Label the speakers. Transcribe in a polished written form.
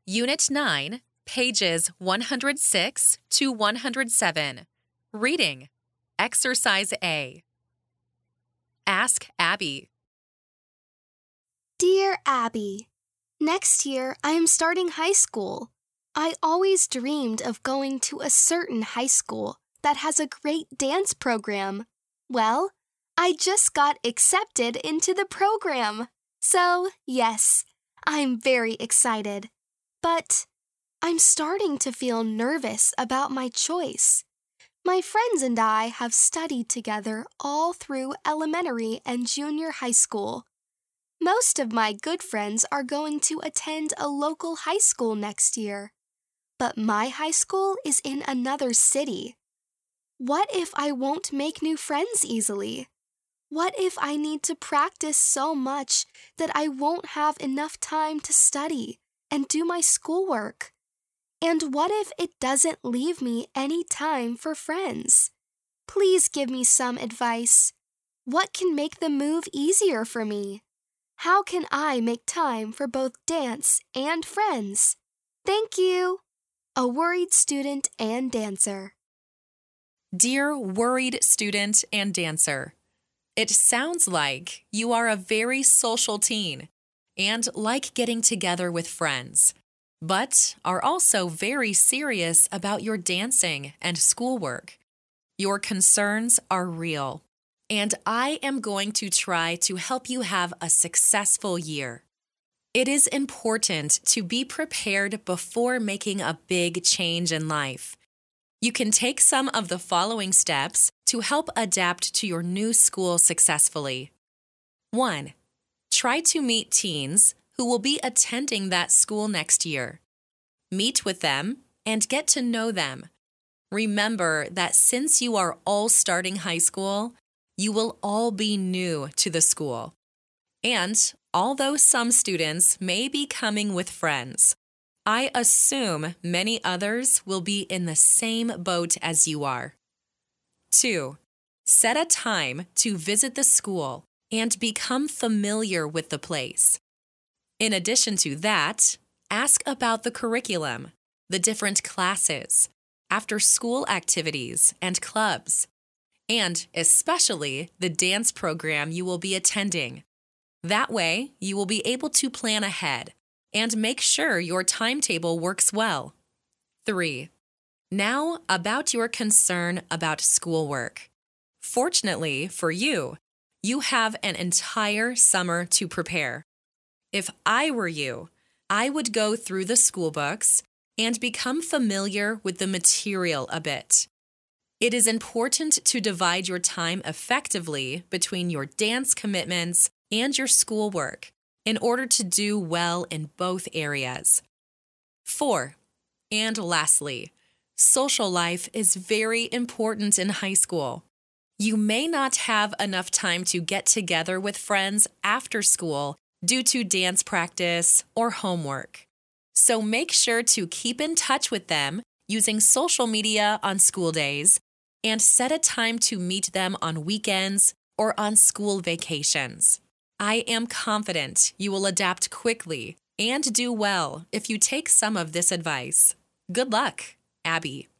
Speaker 1: Unit 9, pages 106 to 107. Reading. Exercise A. Ask Abby.
Speaker 2: Dear Abby, next year I am starting high school. I always dreamed of going to a certain high school that has a great dance program. Well, I just got accepted into the program. So, yes, I'm very excited. But I'm starting to feel nervous about my choice. My friends and I have studied together all through elementary and junior high school. Most of my good friends are going to attend a local high school next year. But my high school is in another city. What if I won't make new friends easily? What if I need to practice so much that I won't have enough time to study and do my schoolwork? And what if it doesn't leave me any time for friends? Please give me some advice. What can make the move easier for me? How can I make time for both dance and friends? Thank you. A worried student and dancer.
Speaker 1: Dear worried student and dancer, it sounds like you are a very social teen and like getting together with friends, but are also very serious about your dancing and schoolwork. Your concerns are real, and I am going to try to help you have a successful year. It is important to be prepared before making a big change in life. You can take some of the following steps to help adapt to your new school successfully. 1. Try to meet teens who will be attending that school next year. Meet with them and get to know them. Remember that since you are all starting high school, you will all be new to the school. And although some students may be coming with friends, I assume many others will be in the same boat as you are. 2. Set a time to visit the school and become familiar with the place. In addition to that, ask about the curriculum, the different classes, after-school activities and clubs, and especially the dance program you will be attending. That way, you will be able to plan ahead and make sure your timetable works well. 3. Now, about your concern about schoolwork. Fortunately for you, you have an entire summer to prepare. If I were you, I would go through the school books and become familiar with the material a bit. It is important to divide your time effectively between your dance commitments and your schoolwork in order to do well in both areas. 4. And lastly, social life is very important in high school. You may not have enough time to get together with friends after school due to dance practice or homework. So make sure to keep in touch with them using social media on school days and set a time to meet them on weekends or on school vacations. I am confident you will adapt quickly and do well if you take some of this advice. Good luck, Abby.